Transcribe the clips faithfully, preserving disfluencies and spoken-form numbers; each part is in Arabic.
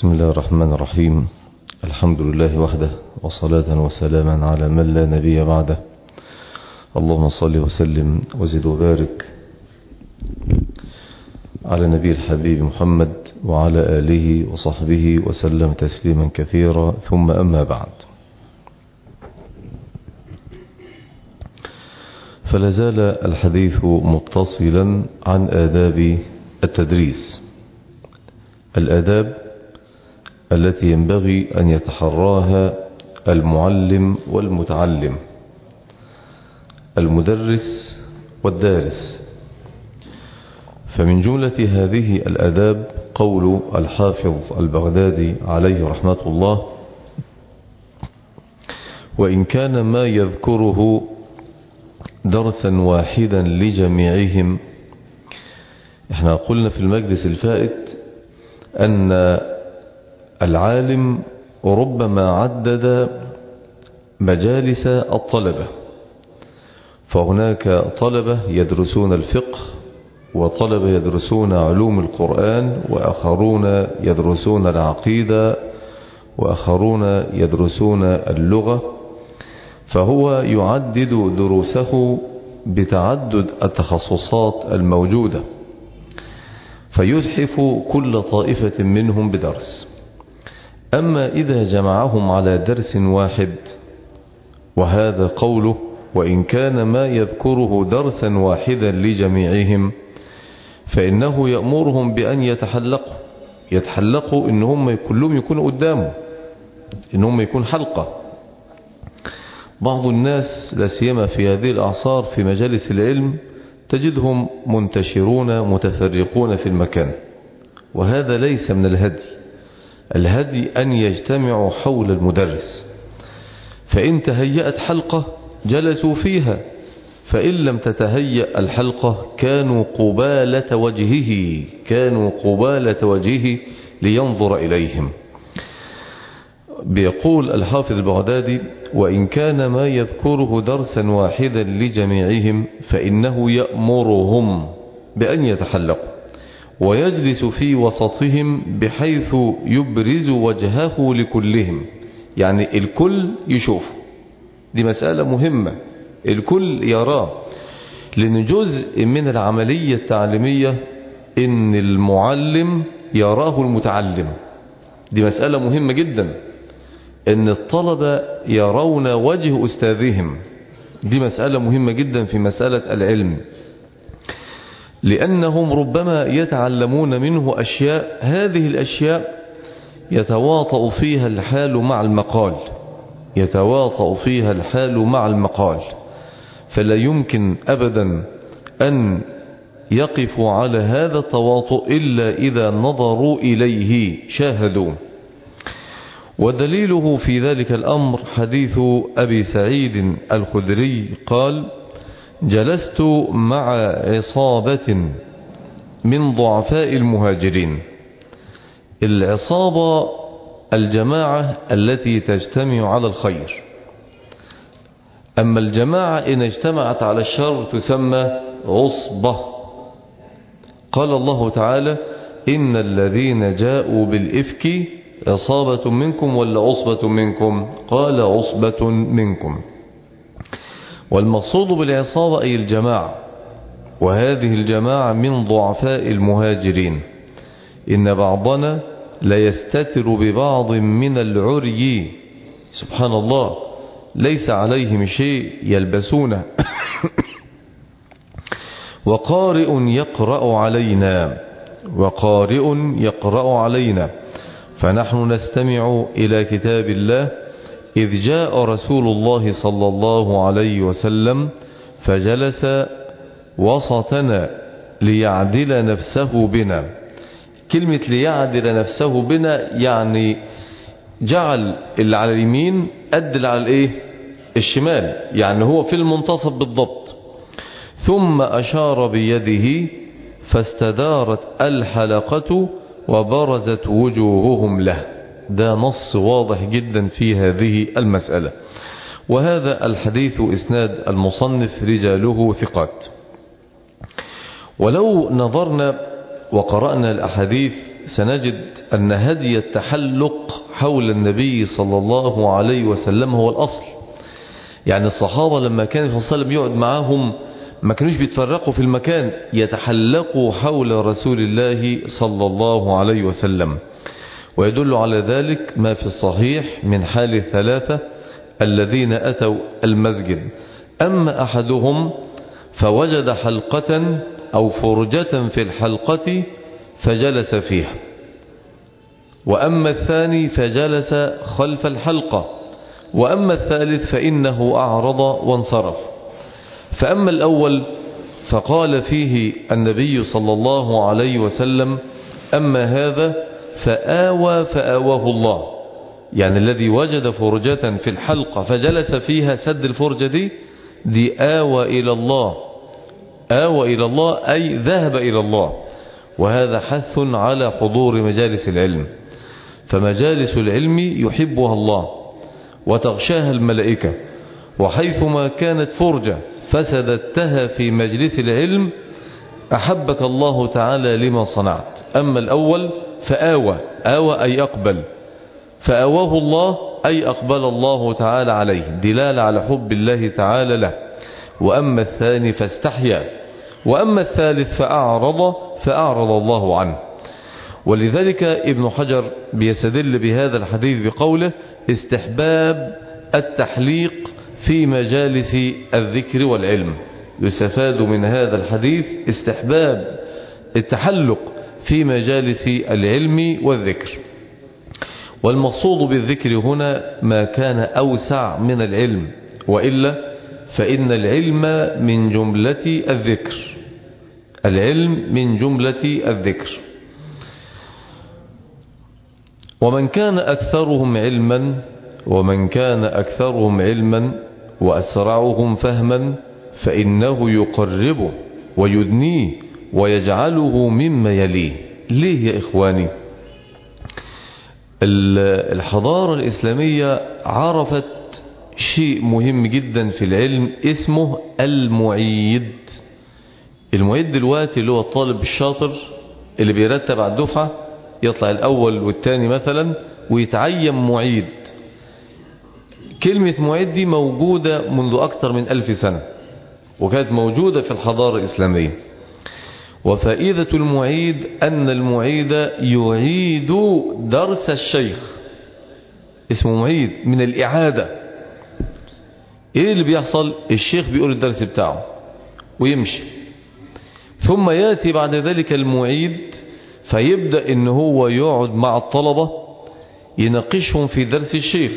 بسم الله الرحمن الرحيم. الحمد لله وحده، وصلاة وسلاما على من لا نبي بعده. اللهم صل وسلم وزد وبارك على نبي الحبيب محمد وعلى آله وصحبه وسلم تسليما كثيرا، ثم أما بعد. فلا زال الحديث متصلا عن آداب التدريس، الآداب التي ينبغي أن يتحراها المعلم والمتعلم، المدرس والدارس. فمن جملة هذه الآداب قول الحافظ البغدادي عليه رحمة الله: وإن كان ما يذكره درسا واحدا لجميعهم. احنا قلنا في المجلس الفائت أن العالم ربما عدد مجالس الطلبة، فهناك طلبة يدرسون الفقه، وطلبة يدرسون علوم القرآن، وآخرون يدرسون العقيدة، وآخرون يدرسون اللغة. فهو يعدد دروسه بتعدد التخصصات الموجودة، فيلحف كل طائفة منهم بدرس. أما إذا جمعهم على درس واحد، وهذا قوله وإن كان ما يذكره درسا واحدا لجميعهم، فإنه يأمرهم بأن يتحلقوا يتحلقوا إنهم كلهم يكونوا قدامه، إنهم يكون حلقة. بعض الناس لا سيما في هذه الأعصار في مجالس العلم تجدهم منتشرون متفرقون في المكان، وهذا ليس من الهدي. الهدي أن يجتمعوا حول المدرس، فإن تهيأت حلقة جلسوا فيها، فإن لم تتهيأ الحلقة كانوا قبالة وجهه كانوا قبالة وجهه لينظر إليهم. بيقول الحافظ البغدادي: وإن كان ما يذكره درسا واحدا لجميعهم، فإنه يأمرهم بأن يتحلقوا ويجلس في وسطهم بحيث يبرز وجهه لكلهم، يعني الكل يشوف. دي مسألة مهمة، الكل يراه، لأن جزء من العملية التعليمية إن المعلم يراه المتعلم. دي مسألة مهمة جدا، إن الطلبة يرون وجه أستاذهم. دي مسألة مهمة جدا في مسألة العلم، لأنهم ربما يتعلمون منه أشياء، هذه الأشياء يتواطأ فيها الحال مع المقال يتواطأ فيها الحال مع المقال فلا يمكن أبدا أن يقفوا على هذا التواطؤ إلا إذا نظروا إليه شاهدوا. ودليله في ذلك الأمر حديث أبي سعيد الخدري قال: جلست مع عصابة من ضعفاء المهاجرين. العصابة الجماعة التي تجتمع على الخير، أما الجماعة إن اجتمعت على الشر تسمى عصبة. قال الله تعالى: إن الذين جاءوا بالإفك عصابة منكم ولا عصبة منكم؟ قال عصبة منكم. والمقصود بالعصابة أي الجماعة، وهذه الجماعة من ضعفاء المهاجرين. إن بعضنا لا يستتر ببعض من العري، سبحان الله، ليس عليهم شيء يلبسونه. وقارئ يقرأ علينا وقارئ يقرأ علينا فنحن نستمع إلى كتاب الله، إذ جاء رسول الله صلى الله عليه وسلم فجلس وسطنا ليعدل نفسه بنا. كلمة ليعدل نفسه بنا يعني جعل اللي على اليمين قد اللي على الايه الشمال، يعني هو في المنتصف بالضبط. ثم أشار بيده فاستدارت الحلقة وبرزت وجوههم له. ده نص واضح جدا في هذه المسألة. وهذا الحديث إسناد المصنف رجاله ثقات. ولو نظرنا وقرأنا الأحاديث سنجد أن هدي التحلق حول النبي صلى الله عليه وسلم هو الأصل. يعني الصحابة لما كان صلى الله عليه وسلم يقعد معاهم ما كانوش بيتفرقوا في المكان، يتحلقوا حول رسول الله صلى الله عليه وسلم. ويدل على ذلك ما في الصحيح من حال الثلاثة الذين أتوا المسجد. أما أحدهم فوجد حلقة أو فرجة في الحلقة فجلس فيها، وأما الثاني فجلس خلف الحلقة، وأما الثالث فإنه أعرض وانصرف. فأما الأول فقال فيه النبي صلى الله عليه وسلم: أما هذا فآوى فآواه الله. يعني الذي وجد فرجة في الحلقة فجلس فيها، سد الفرجة دي دي آوى إلى الله، آوى إلى الله أي ذهب إلى الله. وهذا حث على حضور مجالس العلم، فمجالس العلم يحبها الله وتغشاها الملائكة، وحيثما كانت فرجة فسددتها في مجلس العلم أحبك الله تعالى لما صنعت. أما الأول فآوى، آوى أي أقبل، فآواه الله أي أقبل الله تعالى عليه، دلالة على حب الله تعالى له. وأما الثاني فاستحيا، وأما الثالث فأعرض فأعرض الله عنه. ولذلك ابن حجر بيستدل بهذا الحديث بقوله: استحباب التحليق في مجالس الذكر والعلم. يستفاد من هذا الحديث استحباب التحلق في مجالس العلم والذكر. والمقصود بالذكر هنا ما كان أوسع من العلم، وإلا فإن العلم من جملة الذكر، العلم من جملة الذكر. ومن كان أكثرهم علما ومن كان أكثرهم علما وأسرعهم فهما فإنه يقربه ويدنيه ويجعله مما يليه. ليه يا إخواني؟ الحضارة الإسلامية عرفت شيء مهم جدا في العلم اسمه المعيد. المعيد دلوقتي اللي هو الطالب الشاطر اللي بيرتب على الدفعة، يطلع الأول والثاني مثلا ويتعين معيد. كلمة معيد دي موجودة منذ أكثر من ألف سنة، وكانت موجودة في الحضارة الإسلامية. وفائدة المعيد أن المعيد يعيد درس الشيخ، اسمه معيد من الإعادة. إيه اللي بيحصل؟ الشيخ بيقول الدرس بتاعه ويمشي، ثم يأتي بعد ذلك المعيد فيبدأ إن هو يقعد مع الطلبة يناقشهم في درس الشيخ،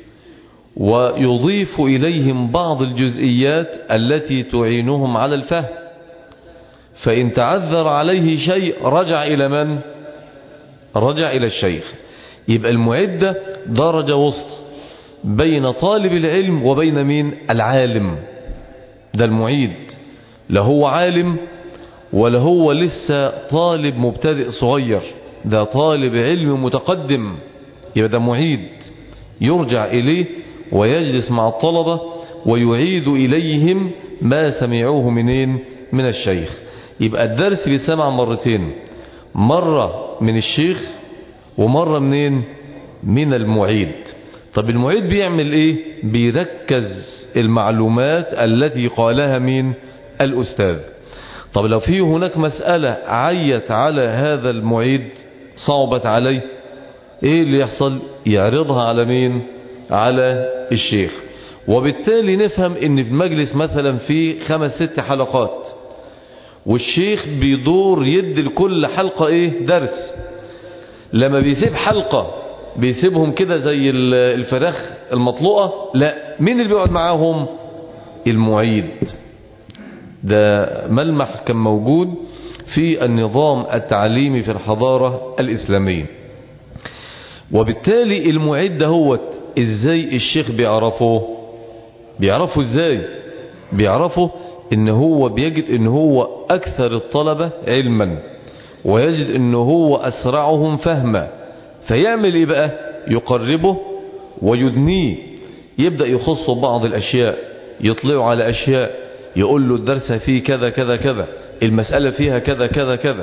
ويضيف إليهم بعض الجزئيات التي تعينهم على الفهم. فإن تعذر عليه شيء رجع إلى من؟ رجع إلى الشيخ. يبقى المعيد ده درجة وسط بين طالب العلم وبين مين؟ العالم. ده المعيد، لا هو عالم ولا هو لسه طالب مبتدئ صغير، ده طالب علم متقدم. يبقى ده معيد يرجع إليه ويجلس مع الطلبة ويعيد إليهم ما سمعوه منين؟ من الشيخ. يبقى الدرس بيسمع مرتين، مرة من الشيخ ومرة منين؟ من المعيد. طب المعيد بيعمل ايه؟ بيركز المعلومات التي قالها مين؟ الأستاذ. طب لو في هناك مسألة عيت على هذا المعيد صعبت عليه، ايه اللي يحصل؟ يعرضها على مين؟ على الشيخ. وبالتالي نفهم ان في المجلس مثلا في خمس ست حلقات، والشيخ بيدور يدي لكل حلقة ايه؟ درس. لما بيسيب حلقة بيسيبهم كده زي الفراخ المطلوقة؟ لا، مين اللي بيقعد معاهم؟ المعيد. ده ملمح كان موجود في النظام التعليمي في الحضارة الإسلامية. وبالتالي المعيد ده هو ازاي الشيخ بيعرفه؟ بيعرفه ازاي؟ بيعرفه ان هو بيجد ان هو اكثر الطلبة علما، ويجد ان هو اسرعهم فهما، فيعمل ايه بقى؟ يقربه ويدنيه. يبدأ يخص بعض الاشياء، يطلعوا على اشياء، يقول له الدرس فيه كذا كذا كذا، المسألة فيها كذا كذا كذا.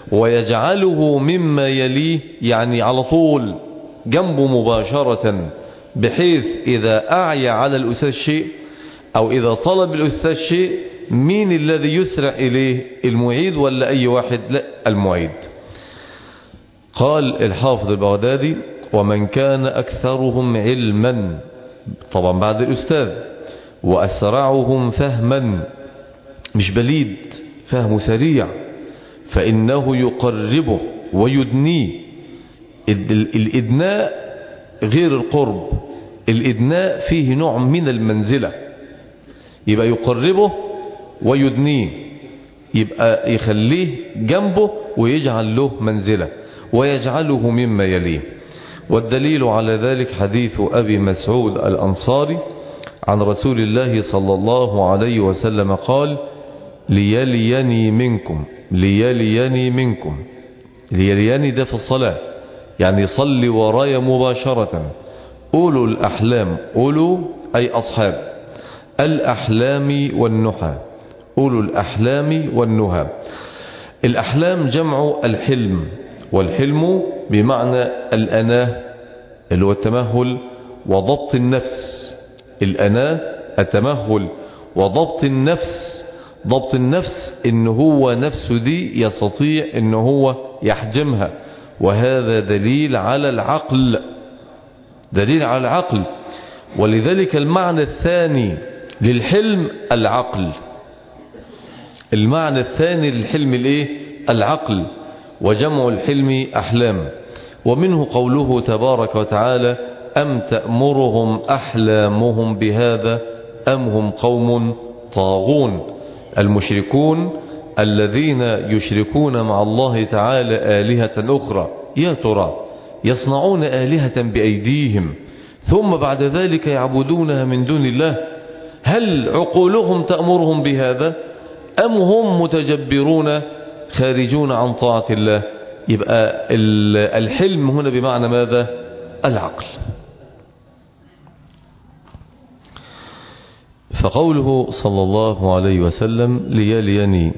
ويجعله مما يليه يعني على طول جنبه مباشرة، بحيث إذا أعيا على الأستاذ شيء أو إذا طلب الأستاذ شيء مين الذي يسرع إليه؟ المعيد ولا أي واحد؟ لا، المعيد. قال الحافظ البغدادي: ومن كان أكثرهم علما، طبعا بعد الأستاذ، وأسرعهم فهما، مش بليد، فهمه سريع، فإنه يقربه ويدنيه. الإدناء غير القرب، الإدناء فيه نوع من المنزلة، يبقى يقربه ويدنيه، يبقى يخليه جنبه ويجعل له منزلة ويجعله مما يليه. والدليل على ذلك حديث أبي مسعود الأنصاري عن رسول الله صلى الله عليه وسلم قال: ليليني منكم، ليليني منكم، ليليني ده في الصلاة، يعني صلي ورايا مباشرة، أولو الأحلام، أولو أي أصحاب الأحلام والنهى، أولو الأحلام والنهى. الأحلام جمع الحلم، والحلم بمعنى الأناه اللي هو التمهل وضبط النفس. الأناه التمهل وضبط النفس. ضبط النفس إن هو نفسه دي يستطيع إن هو يحجمها، وهذا دليل على العقل، دليل على العقل. ولذلك المعنى الثاني للحلم العقل، المعنى الثاني للحلم الايه؟ العقل. وجمع الحلم أحلام. ومنه قوله تبارك وتعالى: أم تأمرهم أحلامهم بهذا أم هم قوم طاغون. المشركون الذين يشركون مع الله تعالى آلهة أخرى، يا ترى يصنعون آلهة بأيديهم ثم بعد ذلك يعبدونها من دون الله، هل عقولهم تأمرهم بهذا أم هم متجبرون خارجون عن طاعة الله؟ يبقى الحلم هنا بمعنى ماذا؟ العقل. فقوله صلى الله عليه وسلم: ليليني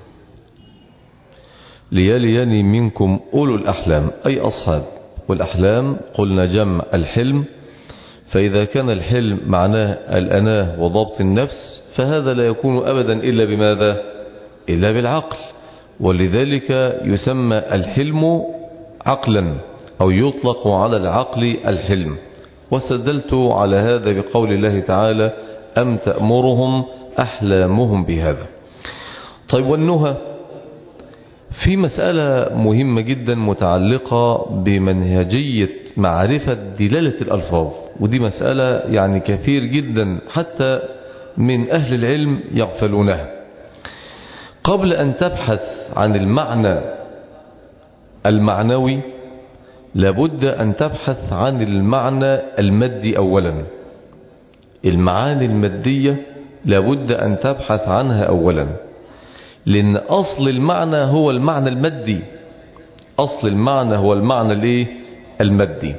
ليليني منكم أولو الأحلام، أي أصحاب. والأحلام قلنا جمع الحلم، فإذا كان الحلم معناه الأناه وضبط النفس، فهذا لا يكون أبدا إلا بماذا؟ إلا بالعقل. ولذلك يسمى الحلم عقلا، أو يطلق على العقل الحلم. واستدلت على هذا بقول الله تعالى: أم تأمرهم أحلامهم بهذا. طيب، والنهى في مسألة مهمة جدا متعلقة بمنهجية معرفة دلالة الألفاظ، ودي مسألة يعني كثير جدا حتى من أهل العلم يغفلونها. قبل أن تبحث عن المعنى المعنوي لابد أن تبحث عن المعنى المادي أولا. المعاني المادية لابد أن تبحث عنها أولا، لأن أصل المعنى هو المعنى المادي. أصل المعنى هو المعنى الايه؟ المادي.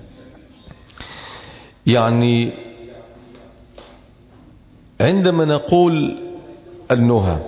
يعني عندما نقول النهى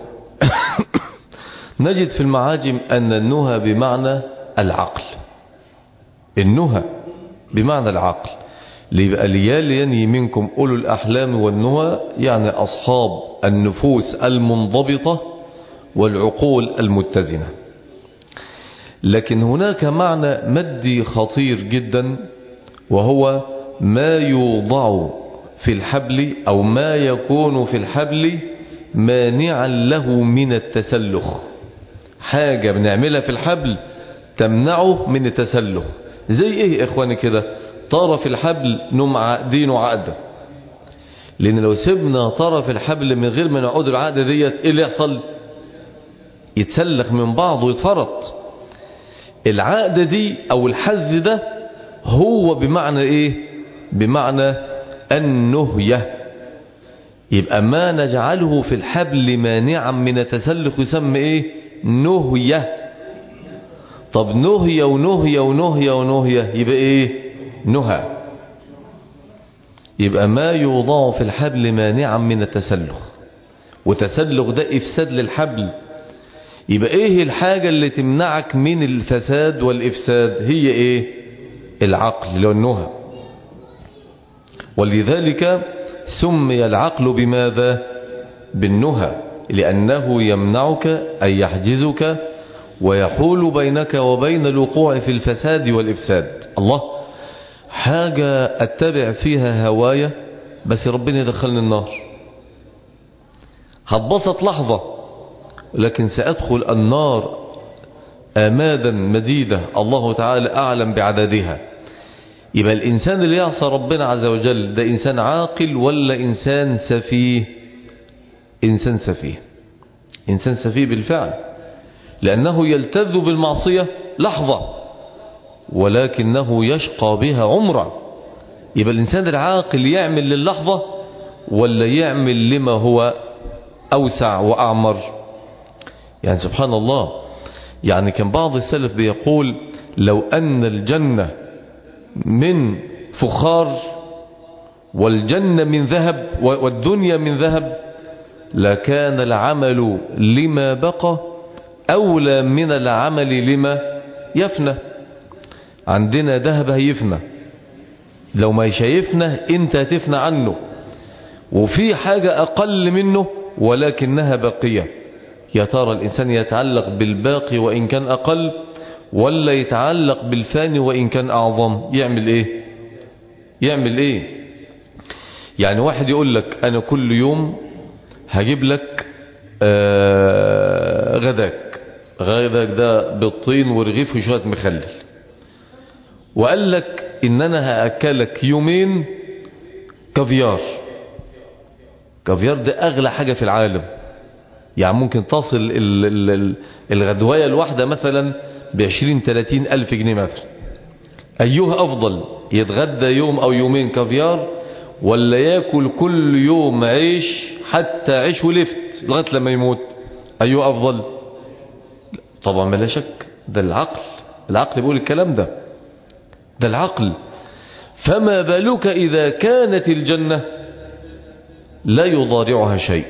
نجد في المعاجم أن النهى بمعنى العقل. النهى بمعنى العقل. ليبقى لياليني منكم أولو الأحلام والنهى، يعني أصحاب النفوس المنضبطة والعقول المتزنة. لكن هناك معنى مادي خطير جدا، وهو ما يوضع في الحبل أو ما يكون في الحبل مانعا له من التسلخ. حاجة بنعملها في الحبل تمنعه من التسلخ. زي ايه يا اخواني كده؟ طرف الحبل نم عقدينه عقدة، لان لو سيبنا طرف الحبل من غير ما نعود العقدة ديت، ايه اللي يحصل؟ يتسلخ من بعض ويتفرط. العقدة دي او الحز ده هو بمعنى ايه؟ بمعنى النهية. يبقى ما نجعله في الحبل مانعا من التسلخ يسمى ايه؟ نهية. طب نهية ونهية ونهية ونهية يبقى ايه؟ نهى. يبقى ما يوضع في الحبل مانعا من التسلخ، وتسلخ ده افساد للحبل. يبقى ايه الحاجة اللي تمنعك من الفساد والإفساد؟ هي ايه؟ العقل اللي هو النهى. ولذلك سمي العقل بماذا؟ بالنهى، لأنه يمنعك أي يحجزك ويحول بينك وبين الوقوع في الفساد والإفساد. الله، حاجة أتبع فيها هواية بس ربنا يدخلني النار، هتبسط لحظة لكن سأدخل النار آمادا مديدة الله تعالى أعلم بعددها. يبقى الإنسان اللي يعصى ربنا عز وجل ده إنسان عاقل ولا إنسان سفيه؟ إنسان سفيه، إنسان سفيه بالفعل، لأنه يلتذ بالمعصية لحظة ولكنه يشقى بها عمرا. يبقى الإنسان العاقل يعمل للحظة ولا يعمل لما هو أوسع وأعمر؟ يعني سبحان الله، يعني كان بعض السلف بيقول لو أن الجنة من فخار والجنة من ذهب والدنيا من ذهب لكان العمل لما بقى أولى من العمل لما يفنى. عندنا ذهب هيفنى، لو ما شايفنا انت هتفنى عنه، وفي حاجة أقل منه ولكنها باقية. يا ترى الإنسان يتعلق بالباقي وإن كان أقل ولا يتعلق بالفاني وإن كان أعظم؟ يعمل إيه؟ يعمل إيه؟ يعني واحد يقول لك أنا كل يوم هجيب لك آه غداك غداك ده بالطين ورغيف وشوية مخلل، وقال لك إن أنا هأكلك يومين كافيار. كافيار ده أغلى حاجة في العالم، يعني ممكن تصل ال ال ال الغدواية الواحدة مثلا بعشرين تلاتين ألف جنيه مثلا. أيها أفضل، يتغدى يوم أو يومين كافيار ولا يأكل كل يوم عيش حتى عيش ولفت لغاية لما يموت؟ أيها أفضل؟ طبعا بلا شك ده العقل، العقل بيقول الكلام ده، ده العقل. فما بالك إذا كانت الجنة لا يضارعها شيء؟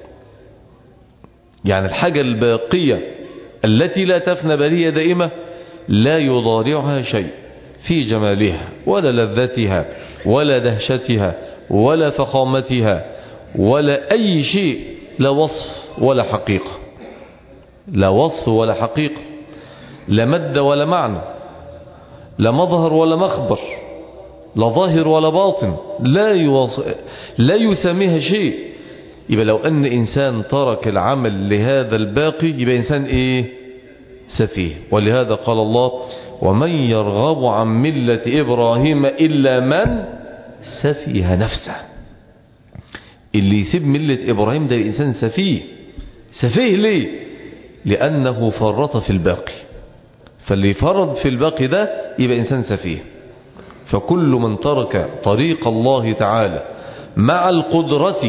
يعني الحاجة الباقية التي لا تفنى بل هي دائمة لا يضارعها شيء في جمالها ولا لذتها ولا دهشتها ولا فخامتها ولا أي شيء، لا وصف ولا حقيقة، لا وصف ولا حقيقة، لا مد ولا معنى، لا مظهر ولا مخبر، لا ظاهر ولا باطن، لا, يوص... لا يسميها شيء. يبقى لو أن إنسان ترك العمل لهذا الباقي يبقى إنسان إيه؟ سفيه. ولهذا قال الله ومن يرغب عن ملة إبراهيم إلا من سفيه نفسه. اللي يسيب ملة إبراهيم ده إنسان سفيه. سفيه ليه؟ لأنه فرط في الباقي، فاللي فرط في الباقي ده يبقى إنسان سفيه. فكل من ترك طريق الله تعالى مع القدرة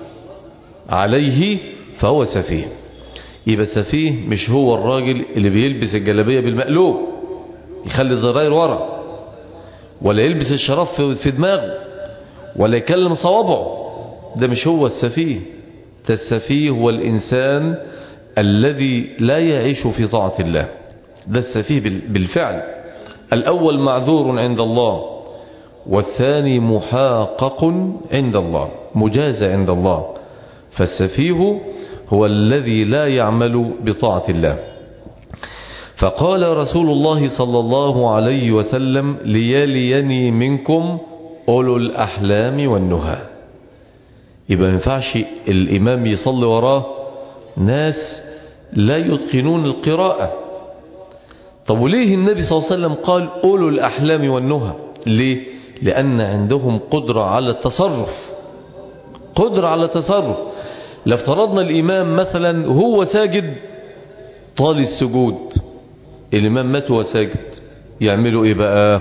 عليه فهو سفيه. يبقى السفيه مش هو الراجل اللي بيلبس الجلابية بالمقلوب يخلي الزراير ورا، ولا يلبس الشرف في دماغه، ولا يكلم صوابعه. ده مش هو السفيه. ده السفيه هو الإنسان الذي لا يعيش في طاعة الله. ده السفيه بالفعل. الأول معذور عند الله، والثاني محقق عند الله، مجازى عند الله. فالسفيه هو الذي لا يعمل بطاعة الله. فقال رسول الله صلى الله عليه وسلم ليليني منكم أولو الأحلام والنهى. يبقى ما ينفعش الإمام يصلي وراه ناس لا يتقنون القراءة. طب وليه النبي صلى الله عليه وسلم قال أولو الأحلام والنهى؟ ليه؟ لأن عندهم قدرة على التصرف، قدرة على التصرف. لافترضنا الإمام مثلا هو ساجد طال السجود، الإمام مات وهو ساجد، يعملوا إيه بقى؟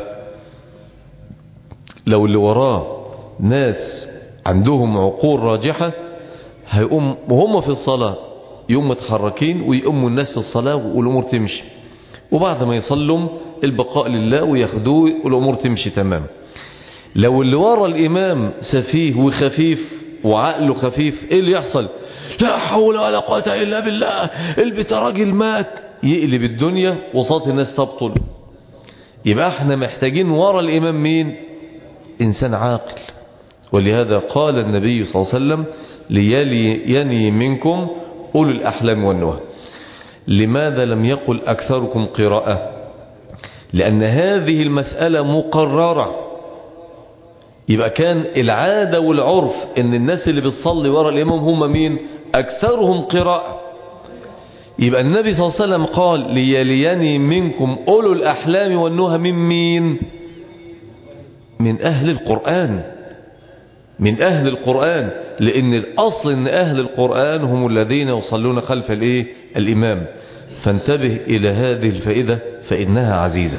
لو اللي وراه ناس عندهم عقول راجحة هيقوم وهم في الصلاة يقوم متحركين ويقوموا الناس في الصلاة والأمور تمشي، وبعد ما يصلوا البقاء لله وياخدوه والأمور تمشي تمام. لو اللي ورا الإمام سفيه وخفيف وعقله خفيف، ايه اللي يحصل؟ لا حول ولا قوة الا بالله، البت راجل مات، يقلب الدنيا وصوت الناس تبطل. يبقى احنا محتاجين ورا الامام مين؟ انسان عاقل. ولهذا قال النبي صلى الله عليه وسلم ليلي منكم أولو الأحلام والنهى. لماذا لم يقل أكثركم قراءة؟ لأن هذه المسألة مقررة. يبقى كان العادة والعرف ان الناس اللي بتصلي ورا الإمام هم مين؟ أكثرهم قراءة. يبقى النبي صلى الله عليه وسلم قال ليليني منكم أولو الأحلام والنهى من مين؟ من أهل القرآن، من أهل القرآن. لأن الأصل أن أهل القرآن هم الذين يصلون خلف الإيه؟ الإمام. فانتبه إلى هذه الفائدة فإنها عزيزة.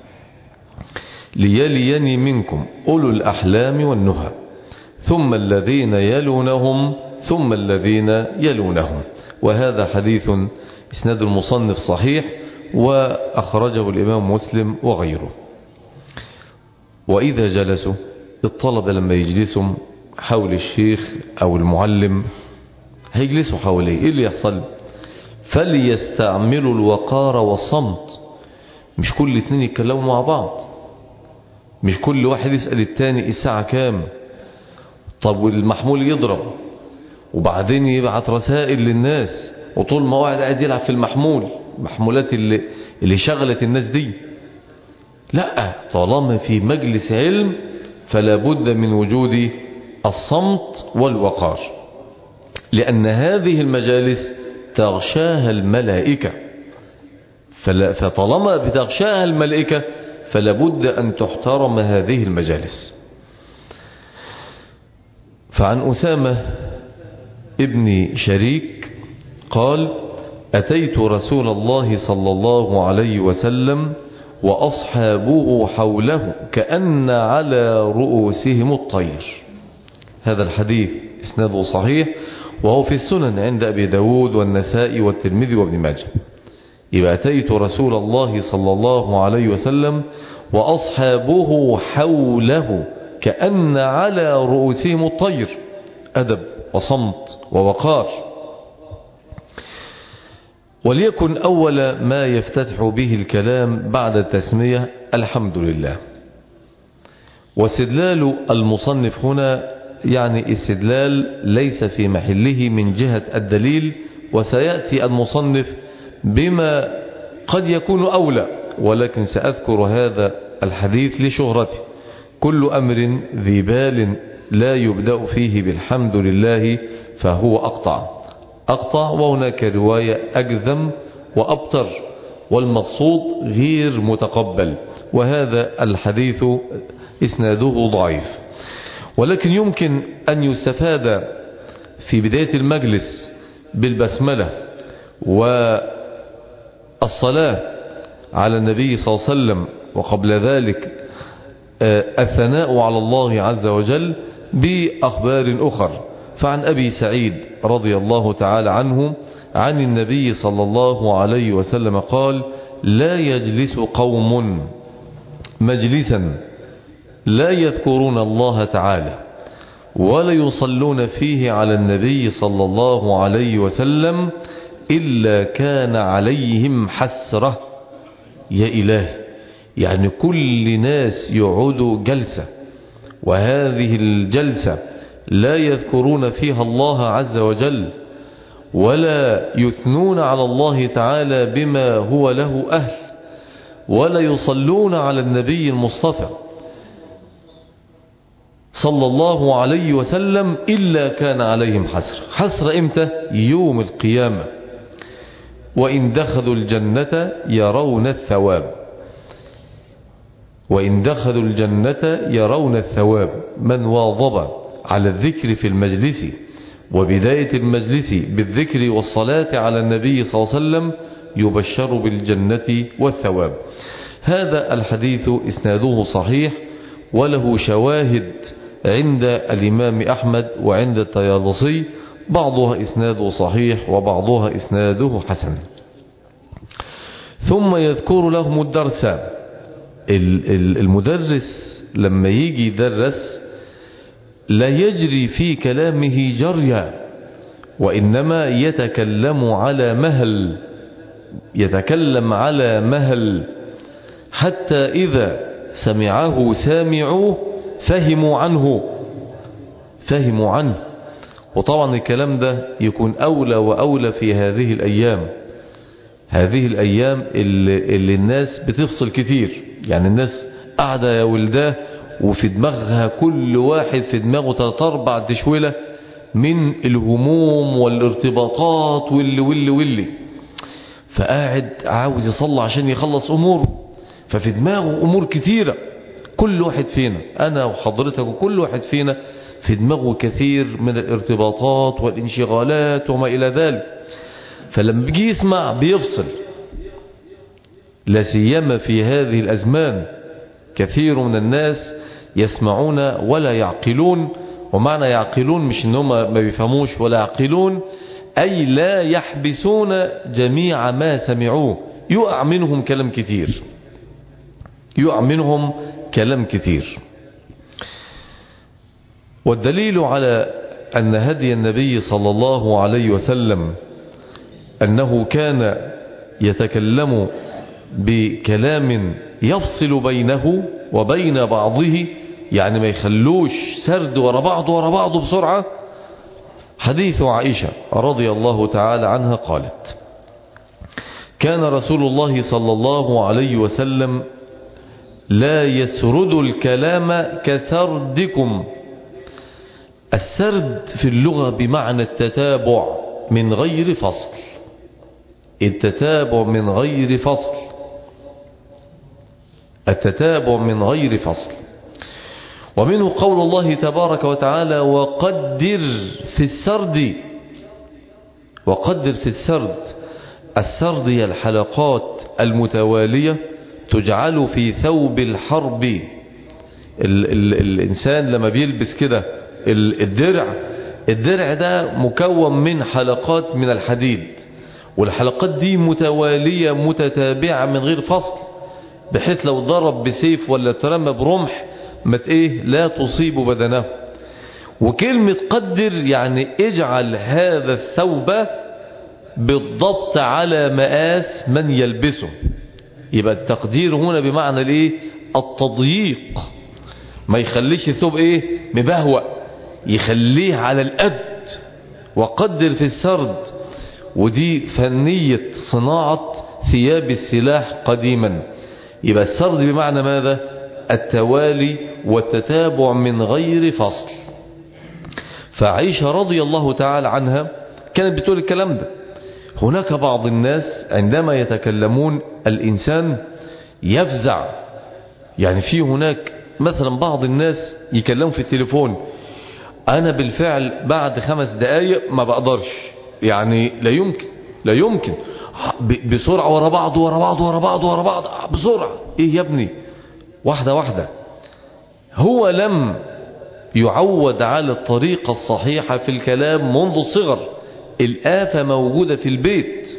ليليني منكم أولو الأحلام والنهى ثم الذين يلونهم ثم الذين يلونهم. وهذا حديث إسناد المصنف صحيح، وأخرجه الإمام مسلم وغيره. وإذا جلسوا الطلبة لما يجلسوا حول الشيخ أو المعلم هيجلسوا حواليه، إيه اللي يحصل؟ فليستعملوا الوقار والصمت. مش كل اتنين يتكلموا مع بعض، مش كل واحد يسأل التاني الساعة كام، طب والمحمول يضرب، وبعدين يبعت رسائل للناس، وطول ما واحد قاعد يلعب في المحمول، محمولات اللي, اللي شغلت الناس دي. لا، طالما في مجلس علم فلا بد من وجود الصمت والوقار، لأن هذه المجالس تغشاها الملائكة. فطالما بتغشاها الملائكة فلا بد أن تحترم هذه المجالس. فعن أسامة ابن شريك قال: أتيت رسول الله صلى الله عليه وسلم وأصحابه حوله كأن على رؤوسهم الطير. هذا الحديث إسناده صحيح، وهو في السنن عند أبي داود والنسائي والترمذي وابن ماجه. يبقى أتيت رسول الله صلى الله عليه وسلم وأصحابه حوله كأن على رؤوسهم الطير. أدب وصمت ووقار. وليكن أول ما يفتتح به الكلام بعد التسمية الحمد لله. واستدلال المصنف هنا يعني استدلال ليس في محله من جهة الدليل، وسيأتي المصنف بما قد يكون أولى، ولكن سأذكر هذا الحديث لشهرته. كل أمر ذي بال لا يبدأ فيه بالحمد لله فهو أقطع أقطع وهناك رواية أجذم وأبتر، والمقصود غير متقبل. وهذا الحديث إسناده ضعيف، ولكن يمكن أن يستفاد في بداية المجلس بالبسملة والصلاة على النبي صلى الله عليه وسلم، وقبل ذلك الثناء على الله عز وجل بأخبار أخر. فعن أبي سعيد رضي الله تعالى عنه عن النبي صلى الله عليه وسلم قال: لا يجلس قوم مجلسا لا يذكرون الله تعالى ولا يصلون فيه على النبي صلى الله عليه وسلم إلا كان عليهم حسرة. يا إلهي، يعني كل ناس يقعدوا جلسة، وهذه الجلسة لا يذكرون فيها الله عز وجل ولا يثنون على الله تعالى بما هو له أهل، ولا يصلون على النبي المصطفى صلى الله عليه وسلم إلا كان عليهم حسرة. حسرة إمتى؟ يوم القيامة. وإن دخلوا الجنة يرون الثواب، وإن دخلوا الجنة يرون الثواب. من واظب على الذكر في المجلس وبداية المجلس بالذكر والصلاة على النبي صلى الله عليه وسلم يبشر بالجنة والثواب. هذا الحديث إسناده صحيح، وله شواهد عند الإمام أحمد وعند الطيالسي، بعضها إسناده صحيح وبعضها إسناده حسن. ثم يذكر لهم الدرس. المدرس لما يجي يدرس لا يجري في كلامه جريا، وإنما يتكلم على مهل، يتكلم على مهل، حتى إذا سمعه سامعوه فهموا عنه فهموا عنه. وطبعا الكلام ده يكون أولى وأولى في هذه الأيام، هذه الأيام اللي, اللي الناس بتفصل كتير. يعني الناس قاعدة يا ولداه وفي دماغها كل واحد في دماغه ثلاث أربع تشويلة من الهموم والارتباطات واللي واللي واللي فقاعد عاوز يصلي عشان يخلص أموره، ففي دماغه أمور كتيرة. كل واحد فينا، أنا وحضرتك وكل واحد فينا في دماغه كثير من الارتباطات والانشغالات وما إلى ذلك. فلما بيجي يسمع بيفصل، لا سيما في هذه الأزمان كثير من الناس يسمعون ولا يعقلون. ومعنى يعقلون مش إنهم ما بيفهموش، ولا يعقلون أي لا يحبسون جميع ما سمعوه. يقع منهم كلام كتير، يقع منهم كلام كتير. والدليل على أن هدي النبي صلى الله عليه وسلم أنه كان يتكلم بكلام يفصل بينه وبين بعضه، يعني ما يخلوش سرد ورا بعض ورا بعض بسرعة. حديث عائشة رضي الله تعالى عنها قالت: كان رسول الله صلى الله عليه وسلم لا يسرد الكلام كسردكم. السرد في اللغة بمعنى التتابع من غير فصل، التتابع من غير فصل، التتابع من غير فصل. ومنه قول الله تبارك وتعالى: وقدر في السرد. وقدر في السرد، السرد هي الحلقات المتوالية تجعل في ثوب الحرب. ال ال الإنسان لما بيلبس كده الدرع، الدرع ده مكون من حلقات من الحديد، والحلقات دي متوالية متتابعة من غير فصل، بحيث لو ضرب بسيف ولا ترمى برمح ما ايه لا تصيب بدنه. وكلمة قدر يعني اجعل هذا الثوب بالضبط على مقاس من يلبسه. يبقى التقدير هنا بمعنى الايه؟ التضييق. ما يخليش الثوب ايه مبهوأ، يخليه على القد. وقدر في السرد، ودي فنية صناعة ثياب السلاح قديما. يبقى السرد بمعنى ماذا؟ التوالي والتتابع من غير فصل. فعائشة رضي الله تعالى عنها كانت بتقول الكلام ده. هناك بعض الناس عندما يتكلمون الإنسان يفزع. يعني في هناك مثلا بعض الناس يكلموا في التليفون، أنا بالفعل بعد خمس دقايق ما بقدرش، يعني لا يمكن لا يمكن بسرعة ورا بعض ورا بعض ورا بعض ورا بعض بسرعة. إيه يا ابني؟ واحدة واحدة. هو لم يعود على الطريقة الصحيحة في الكلام منذ الصغر. الآفة موجودة في البيت.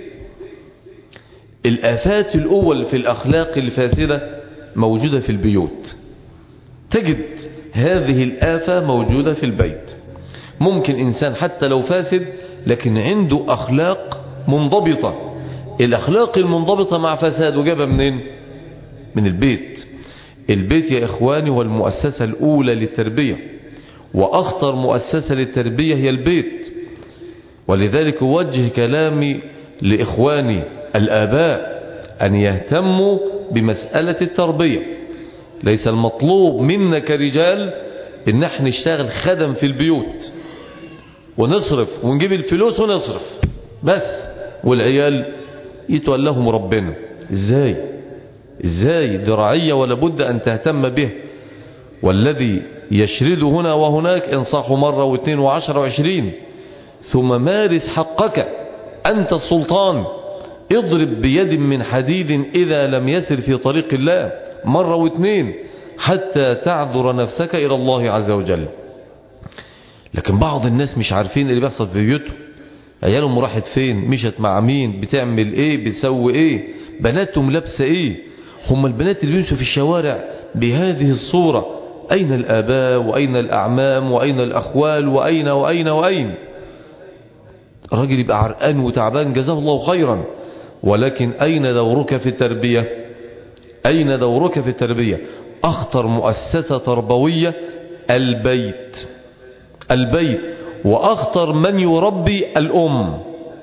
الآفات الأول في الأخلاق الفاسدة موجودة في البيوت. تجد هذه الآفة موجودة في البيت. ممكن إنسان حتى لو فاسد لكن عنده أخلاق منضبطة. الأخلاق المنضبطة مع فساد وجابها منين؟ من البيت. البيت يا إخواني هو المؤسسة الأولى للتربية، وأخطر مؤسسة للتربية هي البيت. ولذلك أوجه كلامي لإخواني الآباء أن يهتموا بمسألة التربية. ليس المطلوب منا كرجال إن احنا نشتغل خدم في البيوت ونصرف ونجيب الفلوس ونصرف بس، والعيال يتولهم ربنا. ازاي ازاي دي رعية ولا بد أن تهتم به. والذي يشرد هنا وهناك انصحه مرة واثنين وعشرة وعشرين، ثم مارس حقك. أنت السلطان. اضرب بيد من حديد إذا لم يسر في طريق الله مرة واثنين حتى تعذر نفسك إلى الله عز وجل. لكن بعض الناس مش عارفين اللي بيحصل في بيوتهم. عيالهم راحت فين، مشت مع مين، بتعمل ايه، بتسوي ايه، بناتهم لابسه ايه. هم البنات اللي بيمشوا في الشوارع بهذه الصورة أين الآباء وأين الأعمام وأين الأخوال وأين وأين وأين؟ الرجل يبقى عرقان وتعبان جزاه الله خيرا، ولكن أين دورك في التربية؟ أين دورك في التربية؟ أخطر مؤسسة تربوية البيت، البيت، وأخطر من يربي الأم،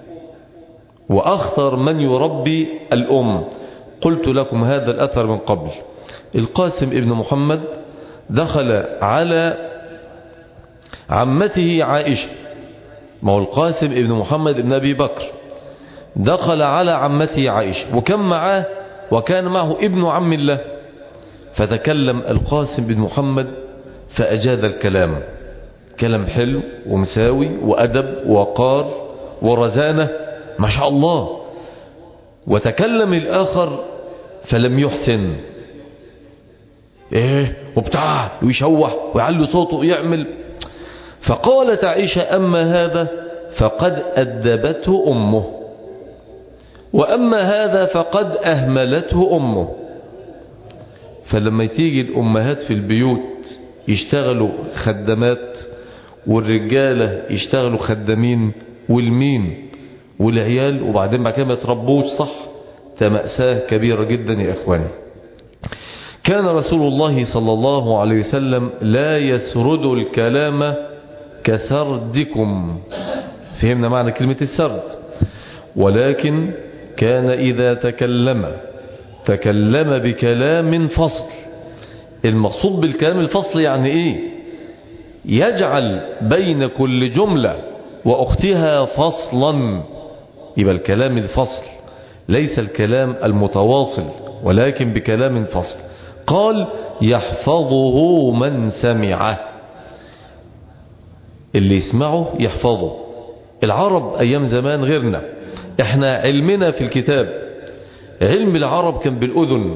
وأخطر من يربي الأم. قلت لكم هذا الأثر من قبل. القاسم ابن محمد دخل على عمته عائشة، ما هو القاسم ابن محمد ابن أبي بكر دخل على عمته عائشة، وكان معاه وكان معه ابن عم الله، فتكلم القاسم بن محمد فأجاد الكلام، كلام حلو ومساوي وأدب ووقار ورزانة ما شاء الله. وتكلم الآخر فلم يحسن، ايه وبتاع ويشوح ويعلي صوته ويعمل. فقالت عائشة أما هذا فقد أدبته أمه، وأما هذا فقد أهملته أمه. فلما تيجي الأمهات في البيوت يشتغلوا خدمات والرجالة يشتغلوا خدامين والمين والعيال، وبعدين بعد كده ما يتربوش صح، مأساة كبيرة جدا يا إخواني. كان رسول الله صلى الله عليه وسلم لا يسرد الكلام كسردكم، فهمنا معنى كلمة السرد، ولكن كان إذا تكلم تكلم بكلام فصل. المقصود بالكلام الفصل يعني إيه؟ يجعل بين كل جملة وأختها فصلا، يبقى الكلام الفصل ليس الكلام المتواصل ولكن بكلام فصل. قال يحفظه من سمعه، اللي يسمعه يحفظه. العرب أيام زمان غيرنا، احنا علمنا في الكتاب، علم العرب كان بالأذن،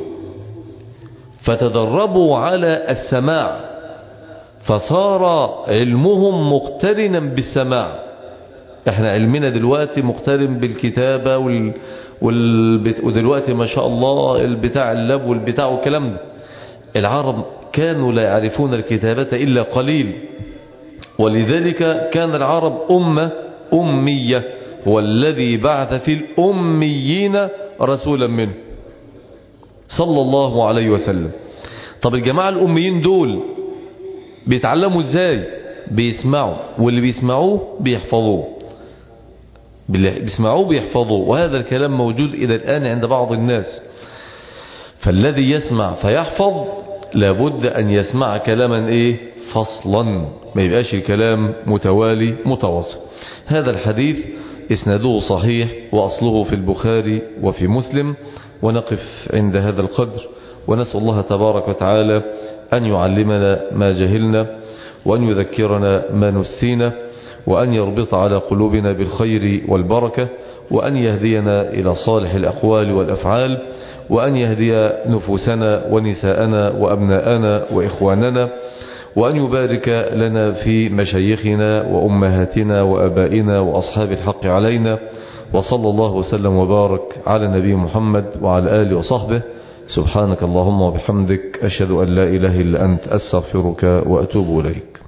فتدربوا على السماع فصار علمهم مقترنا بالسماع. احنا علمنا دلوقتي مقترن بالكتابة وال... وال... ودلوقتي ما شاء الله البتاع اللاب والبتاع والكلام ده. العرب كانوا لا يعرفون الكتابة إلا قليل، ولذلك كان العرب أمة أمية، هو الذي بعث في الأميين رسولا منه صلى الله عليه وسلم. طب الجماعة الأميين دول بيتعلموا ازاي؟ بيسمعوا، واللي بيسمعوه بيحفظوه، بيسمعوه بيحفظوه. وهذا الكلام موجود إلى الآن عند بعض الناس. فالذي يسمع فيحفظ لابد أن يسمع كلاما إيه؟ فصلا، ما يبقاش الكلام متوالي متواصل. هذا الحديث إسناده صحيح وأصله في البخاري وفي مسلم. ونقف عند هذا القدر، ونسأل الله تبارك وتعالى أن يعلمنا ما جهلنا، وأن يذكرنا ما نسينا، وأن يربط على قلوبنا بالخير والبركة، وأن يهدينا إلى صالح الأقوال والأفعال، وأن يهدي نفوسنا ونساءنا وأبناءنا وإخواننا، وأن يبارك لنا في مشايخنا وأمهاتنا وأبائنا وأصحاب الحق علينا. وصلى الله وسلم وبارك على نبي محمد وعلى آله وصحبه. سبحانك اللهم وبحمدك، أشهد أن لا إله إلا أنت، أستغفرك وأتوب إليك.